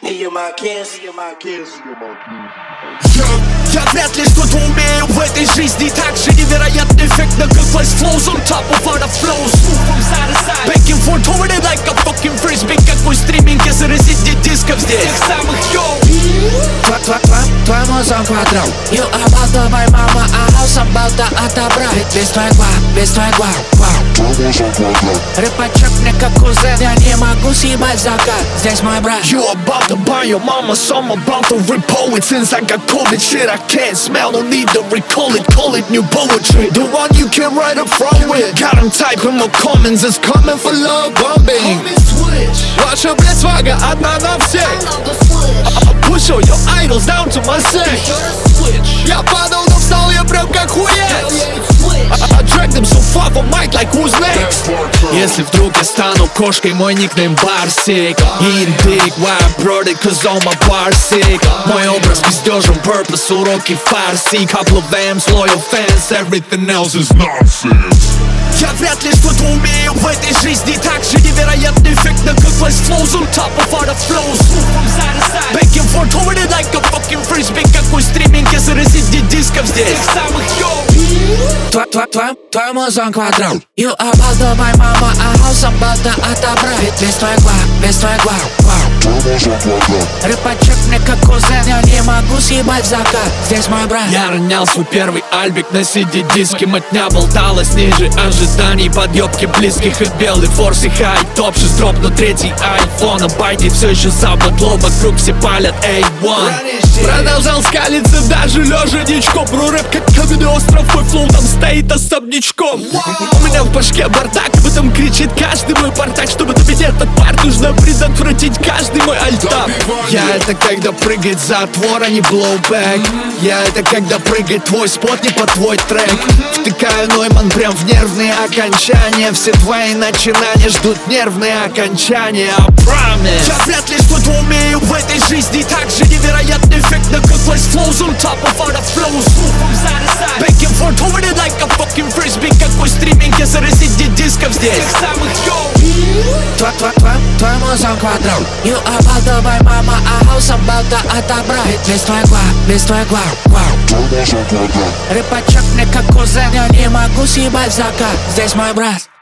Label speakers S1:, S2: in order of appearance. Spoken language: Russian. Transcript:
S1: Я вряд ли что-то умею в этой жизни так же невероятно эффектно, как Flash flows on top of other flows. Back and forth over it like a fucking frisbee. Какой стриминг, если разъединить дисков здесь тех самых йоу.
S2: Твой мозг квадрат. You about to buy mama a house, I'm about to отобрать. Весь твой глав. Рыбачок мне как кузен, я не могу съебать закат. Здесь мой брат.
S1: You about to buy your mama, so I'm about to repo it. Since I got COVID, shit I can't smell, no need to recall it. Call it new poetry, the one you can write a from with. Got him typing more comments, it's coming for love bombing. Ваша, блядь, свага одна на всех. Push all your idols down to my set. Я падал, но встал я прям как хуец. I drag them so far from mic like who's next. Если вдруг я стану кошкой, мой никнейм Барсик. Eating dick, why I brought it, cause all my bars sick. Мой образ бездежен, purpose, уроки фарси. Couple of M's, loyal fans, everything else is nonsense. Я вряд ли что-то умею в этой жизни так же невероятно эффектно, как Flash flows on top of other flows. Back and forth over it like a fucking frisbee. Какой стриминг, если разъединить дисков здесь тех самых йоу.
S2: Твой мозг квадрат. You about to buy mama a house, I'm about to отобрать. Весь твой глав. Рыбачок мне как кузен, я не могу съебать закат. Здесь мой брат.
S1: Я ронял свой первый альбик на CD-диске. Мотня болталась ниже ожиданий. Подъебки близких и белый форс и хай. Топ 6 дропну третий айфон. Обойди все еще запад, лоб вокруг все палят A1. Продолжал скалиться даже лежа ничком. Бру рэп как каменный остров, мой флоу там стоит особнячком. У меня в башке бардак, об этом кричит каждый мой партак. Чтобы добить этот парт, нужно предотвратить каждый мой альтап. Я это когда прыгает затвор, а не блоубэк. Я это когда прыгает твой спот, не по твой трек. Втыкаю Нойман прям в нервные окончания. Все твои начинания ждут нервные окончания. I promise. Я вряд ли что-то умею в этой жизни так же невероятно эффектно, как Flash flows on top of other flows. Back and forth over it like a fucking frisbee. Какой стриминг, если разъединить дисков здесь тех самых йоу.
S2: Твой мозг квадрат. You about to buy mama a house, I'm about to отобрать. Весь твой глав. Рыбачок мне как кузен, я не могу съебать закат. Здесь мой брат.